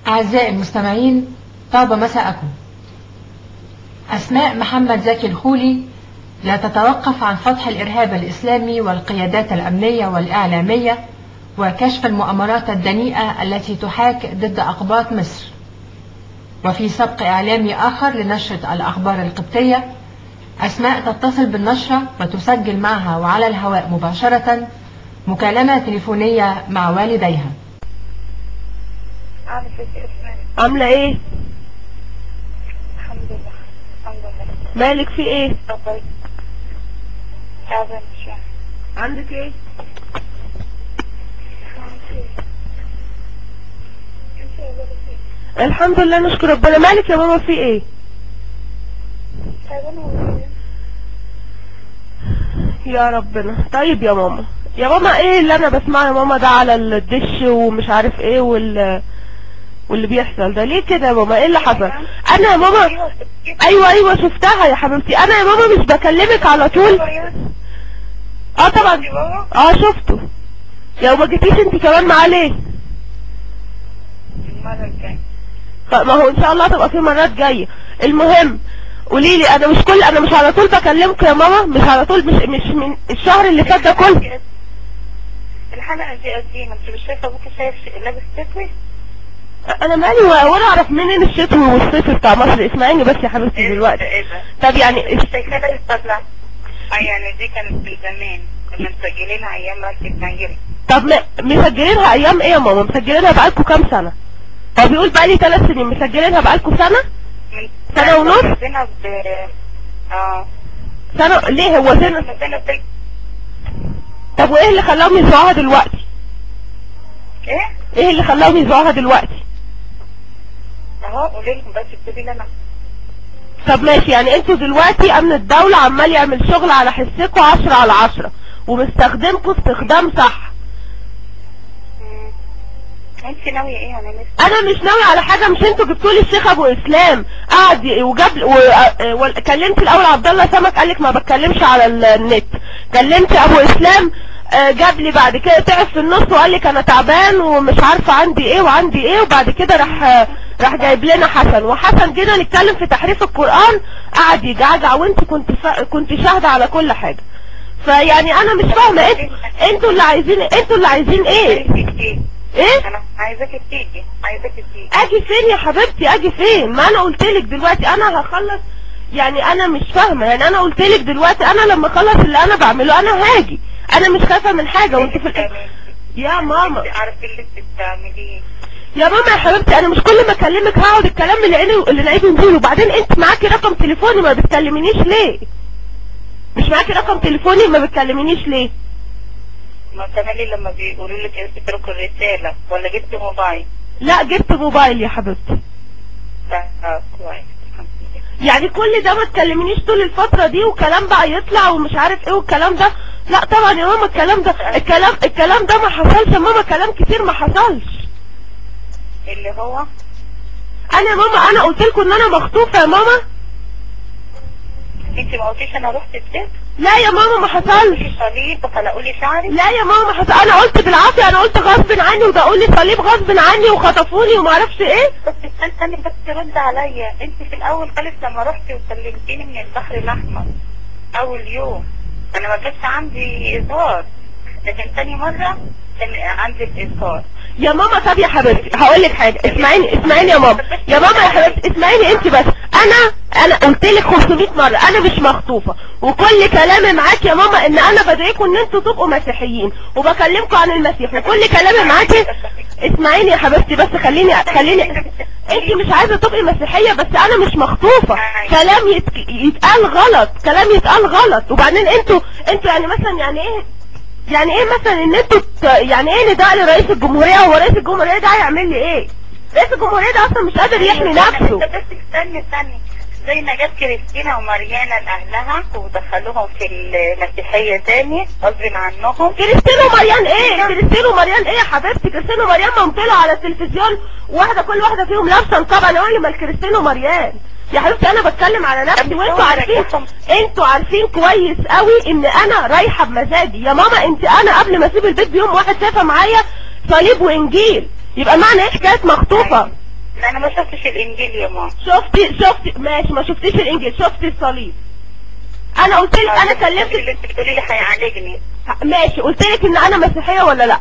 أعزائي المستمعين، طاب مساءكم. أسماء محمد زكي الخولي لا تتوقف عن فتح الإرهاب الإسلامي والقيادات الأمنية والإعلامية وكشف المؤامرات الدنيئة التي تحاك ضد أقباط مصر. وفي سبق إعلامي آخر لنشرة الأخبار القبطية، أسماء تتصل بالنشرة وتسجل معها وعلى الهواء مباشرة مكالمة تليفونية مع والديها. عاملة ايه؟ الحمد لله. الحمد لله. مالك في ايه؟ طيب. تعبان شوية. عندك ايه؟ الحمد لله نشكر ربنا. مالك يا ماما في ايه؟ تعبان والله. يا ربنا. طيب يا ماما، يا ماما ايه اللي انا بسمعه يا ماما ده على الدش ومش عارف ايه واللي بيحصل ده ليه كده يا ماما؟ ايه اللي حصل؟ انا يا ماما ايوه شفتها يا حبيبتي. انا يا ماما مش بكلمك على طول. اه طبعا. اه شفته. لو ما جيتيش انت كمان معاه ليه؟ المرة الجاية. ما هو ان شاء الله تبقى في مرات جايه. المهم قولي لي، انا مش على طول بكلمك يا ماما، مش على طول، مش من الشهر اللي فات ده كله. الحلقة دي قديمة، انت مش شايفة ابوك شايف لابس تسوي؟ انا مالي وانا اعرف منين الشتوي والصيف بتاع مصر؟ اسمعيني بس يا حبيبتي دلوقتي. ايه ده؟ طب يعني مش شايفة لابس بدلة؟ يعني دي كانت من زمان، كنا مسجلينها ايام ما انت بتنجلي. طب مسجلينها ايام ايه يا ماما؟ مسجلينها بقالكوا كام سنة؟ هو بيقول بقالي 3 سنين، مسجلينها بقالكوا سنة؟ سنة ونص؟ سنة ليه؟ هو سنة؟ طب وايه اللي خلاهم يذوعوها دلوقتي؟ ايه اللي خلاهم يذوعوها دلوقتي؟ اهو قولي لهم بس اكتبي لنا. طب ماشي، يعني انتوا دلوقتي امن الدولة عمال يعمل شغل على حسكوا 10/10 ومستخدمكوا استخدام صح. انت ناوية ايه؟ انا مش ناوي على حاجة. مش انتوا جبتولي الشيخ ابو اسلام قعد وجاب كلمت الاول عبد الله سمك قالك ما بتكلمش على النت. كلمت ابو اسلام جاب لي بعد كده تعب في النص وقال لك انا تعبان ومش عارفه عندي ايه وعندي ايه، وبعد كده راح جايب لنا حسن، وحسن جينا نتكلم في تحريف القرآن قعد يجعجع، وانت كنت شاهده على كل حاجه. فيعني انا مش فاهمه انتوا اللي عايزين ايه؟ ايه؟ انا عايزاكي تيجي. اجي فين يا حبيبتي؟ اجي فين؟ ما انا قلتلك دلوقتي انا هخلص. يعني انا مش فاهمه. يعني انا قلتلك دلوقتي انا لما اخلص اللي انا بعمله انا هاجي. انا مش خايفه من حاجه. وانت في يا ماما عارفه اللي انت بتعمليه يا ماما يا حبيبتي، انا مش كل ما اكلمك هقعد الكلام اللي نعيده نقوله. وبعدين انت معاكي رقم تليفوني ما بتكلمينيش ليه؟ مش معاكي رقم تليفوني ما بتكلمينيش ليه؟ ما تملي لما بيقولوا لك اتركوا الرساله ولا جبت موبايل؟ لا جبت موبايل يا حبيبتي. كويس. يعني كل ده ما تكلمنيش طول الفترة دي وكلام بقى يطلع ومش عارف ايه والكلام ده. لا طبعا يا ماما الكلام ده ما حصلش يا ماما. كلام كتير ما حصلش. اللي هو انا يا ماما انا قلت لكم ان انا مخطوفة يا ماما. انت ما قلتيش انا رحت السجن؟ لا يا ماما ما حصلش. صليب وخلقوا لي شعري؟ لا يا ماما ما حصل. انا قلت بالعافية، انا قلت غصب عني وده لي صليب غصب عني وخطفوني وما اعرفش ايه. بس استني بس ترد عليا. انت في الاول خالص لما رحتي وكلمتيني من البحر الاحمر اول يوم انا ما كانش عندي اظهار، لكن تاني مرة كان عندي الاظهار. يا ماما طب يا حبيبتي هقول لك حاجه. اسمعيني يا ماما. يا ماما يا حبيبتي اسمعيني انت بس. انا قلت لك 500 مره انا مش مخطوفه، وكل كلامي معاك يا ماما ان انا بدعيكم ان انتوا تبقوا مسيحيين وبكلمكم عن المسيح، وكل كلامي معاكي. اسمعيني يا حبيبتي بس خليني انت مش عايزه تبقي مسيحيه، بس انا مش مخطوفه. كلام يتقال غلط، كلام يتقال غلط. وبعدين انتوا يعني مثلا يعني ايه مثلا ان انتوا يعني ايه نداء لرئيس الجمهورية؟ هو رئيس الجمهورية ده هيعمل لي ايه؟ رئيس الجمهورية ده اصلا مش قادر يحمي نفسه. بس استني زي ما جت كريستينا وماريانا لاهلها ودخلوهم في المسيحية تاني غصب عنهم. كريستينا وماريان ايه يا حبيبتي؟ كريستينا وماريان ما طلعوا على التلفزيون كل واحدة فيهم لابسة نقاب. انا اقول مال كريستينا وماريان يا حبيبتي؟ انا بتكلم على نفسي وانتوا عارفين كويس قوي ان انا رايحة بمزاجي يا ماما. انا قبل ما اسيب البيت بيوم واحد شايفة معايا صليب وانجيل. يبقى معنى ايه حكاية مخطوفة؟ لا انا ما شفتش الانجيل يا ماما. شفتي ماشي، ما شفتيش الانجيل، شفتي الصليب. انا قلت لك، انا كلمتك اللي انت بتقولي لي هيعالجني. ماشي، قلت لك ان انا مسيحيه ولا لا؟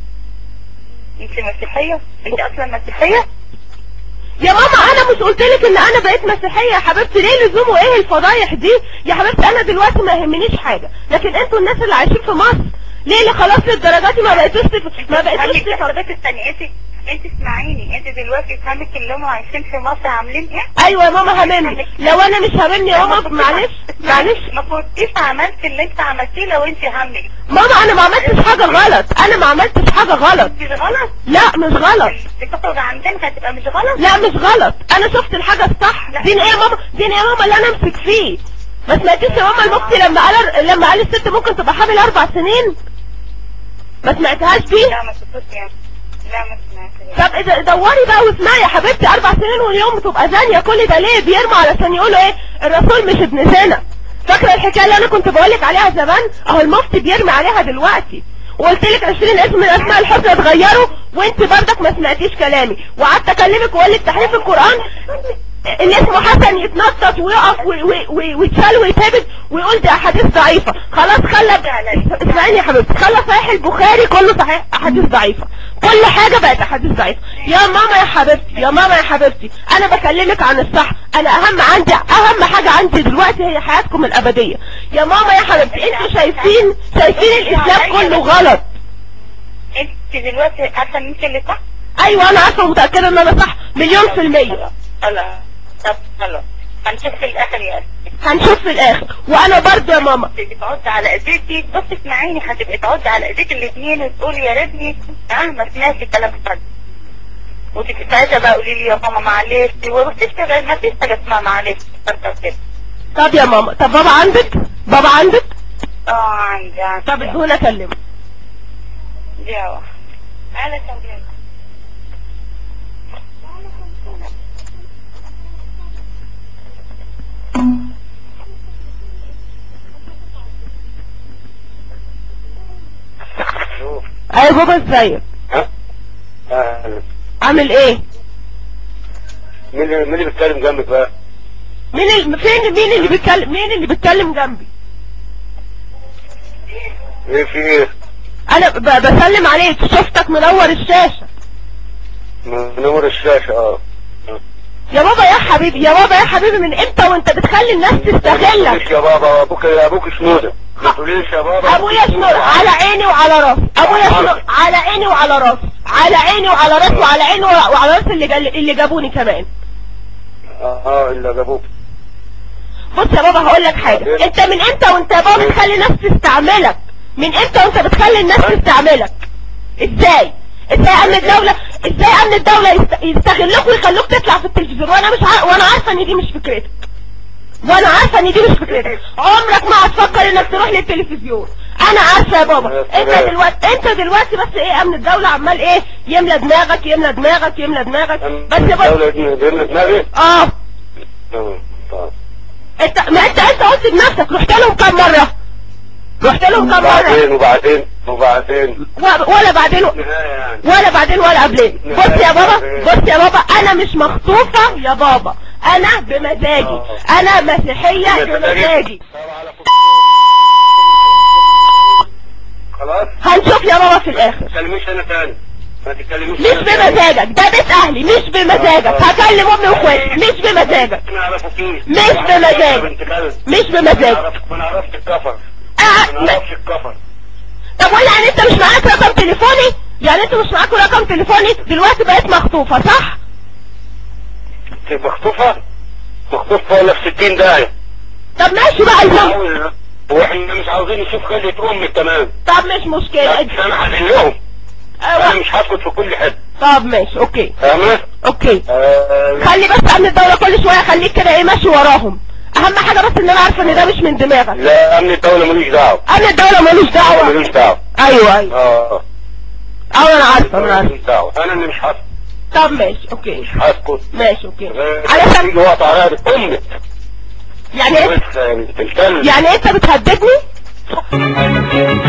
انت مسيحيه؟ انت اصلا مسيحيه؟ يا ماما انا مش قلت لك ان انا بقيت مسيحيه يا حبيبتي؟ ليه لزوم وايه الفضايح دي يا حبيبتي؟ انا دلوقتي ما يهمنيش حاجه، لكن انتوا الناس اللي عايشين في مصر ليه اللي خلاص للدرجات دي ما بقيتوش حضرتك الثانيه انت اسمعيني، انت دلوقتي فهمك اللي هم عايشين في مصر عاملين ايه؟ ايوه يا ماما هممني، لو انا مش هممني يا ماما معلش ما كنتيش عملت اللي انت عملتيه لو انت همك. ماما انا ما عملتش حاجه غلط، انا ما عملتش حاجه غلط. مش غلط؟ لا مش غلط. تخرج عندنا هتبقى مش غلط؟ لا مش غلط، انا شفت الحاجه الصح. دين ايه يا ماما؟ دين ايه يا ماما اللي انا امسك فيه؟ ما سمعتيش يا ماما المفتي لما قال الست ممكن تبقى حامل 4 سنين؟ ما سمعتهاش دي؟ لا ما سمعتش يعني. لا ما سمعتش. طب اذا دوري بقى واسمعي يا حبيبتي، 4 سنين واليوم تبقى زانيه، كل ده ليه؟ بيرموا علشان يقولوا ايه؟ الرسول مش ابن زنا. فاكره الحكايه اللي انا كنت بقولك عليها زمان؟ اهو المفتي بيرمي عليها دلوقتي. وقلت لك 20 اسم من اسماء الحسنى اتغيروا وانت برضك ما سمعتيش كلامي، وقعدت اكلمك واقول لك تحريف القران اللي اسمه حسن يتنطط ويقف ويتشال ويتهبد ويقول دي احاديث ضعيفه. خلاص خلى، اسمعيني يا حبيبتي، خلى صحيح البخاري كله صحيح احاديث ضعيفه، كل حاجه بقت احاديث ضعيفه. يا ماما يا حبيبتي، يا ماما يا حبيبتي، انا بكلمك عن الصح. انا اهم حاجه عندي دلوقتي هي حياتكم الابديه. يا ماما يا حبيبتي، انتوا شايفين الاسلام كله غلط. انت دلوقتي عارفه ان انت اللي صح؟ ايوه انا عارفه ومتاكده ان انا صح مليون في المية. طب خلاص هنشوف في الاخر يا أسماء. هنشوف في الاخر. وانا برضه يا ماما تعد على ايديكي، بص اسمعيني، هتبقي تعد على ايديك الاثنين وتقولي يا ريتني ما سمعتش كلام حد، وتبقي ساعتها بقى قولي لي يا ماما معلش، ومفيش كده، ما فيش حاجه اسمها معلش كده. طب يا ماما، طب بابا عندك؟ بابا عندك؟ عندي. طب ادوني اكلمه. دي اهو. تعالى سلام. ايوه بابا ازيك؟ عامل ايه؟ مين اللي بيتكلم جنبك بقى؟ مين اللي بيتكلم جنبي؟ ايه في ايه؟ انا بسلم عليك، شفتك منور الشاشة. منور الشاشة يا بابا يا حبيبي، يا بابا يا حبيبي، من امتى وانت بتخلي الناس تستغلك؟ يا بابا، ابوك شنودة، ما تقوليش يا بابا. ابويا شنودة على عيني وعلى راسي، ابويا شنودة على عيني وعلى راسي، على عيني وعلى راسي وعلى عيني وعلى راسي اللي جابوني كمان. اللي جابوك. بص يا بابا هقول لك حاجة، انت من امتى وانت يا بابا بتخلي الناس تستعملك؟ من امتى وانت بتخلي الناس تستعملك؟ ازاي امن الدولة يستغلوك ويخلوك تطلع في التلفزيون وانا عارفة ان دي مش فكرتك، عمرك ما هتفكر انك تروح للتلفزيون. انا عارفة يا بابا. انت دلوقتي بس ايه، امن الدولة عمال ايه يملى دماغك بس يا بابا. يملى دماغي؟ انت قلت بنفسك، رحت لهم كم مرة؟ وبعدين ولا بعدين ولا قبلين. بص يا بابا، انا مش مخطوفة يا بابا، انا بمزاجي، انا مسيحية بمزاجي. خلاص هنشوف يا بابا في الاخر. ما تكلميش انا تاني، ما تتكلميش. مش بمزاجك، ده بيت اهلي، مش بمزاجك. هكلم امي واخواتي، مش بمزاجك. مش بمزاجك. ما نعرفش الكفر. طب ولا يعني انت مش معاك رقم تليفوني؟ دلوقتي بقيت مخطوفة صح؟ مخطوفة ولا في 60 داهية؟ طب ماشي بقى المهم. واحنا مش عاوزين نشوف خلية امي تمام. طب مش مشكلة، انا هنقلهم. انا مش هسكت في كل حته. طب ماشي اوكي. تمام اوكي. خلي بس امن الدولة كل شوية خليك كده ايه ماشي وراهم. اهم حاجة بس ان انا عارفة ان ده مش من دماغك. لا امن الدولة ملوش دعوة. ايوه. انا عارفة. انا اللي مش هسكت. طب ماشي اوكي. مش هسكت. ماشي اوكي. علشان يجي وقت على امك. يعني انت بتهددني؟